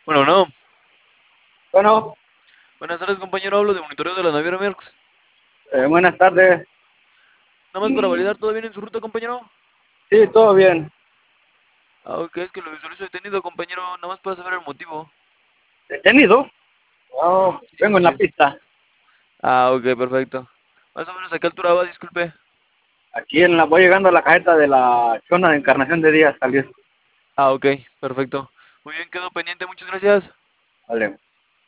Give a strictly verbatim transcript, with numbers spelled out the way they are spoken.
Bueno, no. Bueno, Buenas tardes, compañero. Hablo de monitoreo de la naviera Merckx. eh, buenas tardes. Nada más para validar, ¿todo bien en su ruta, compañero? Sí, todo bien. Ah, ok, es que lo visualizo detenido, compañero. Nada más para saber el motivo. ¿Detenido? Oh, Sí, vengo en así la es. pista. Ah, ok, perfecto. Más o menos a qué altura va, disculpe. Aquí en la, voy llegando a la cajeta de la zona de Encarnación de Díaz, salir. Ah, ok, perfecto. Muy bien, quedo pendiente, muchas gracias. Vale.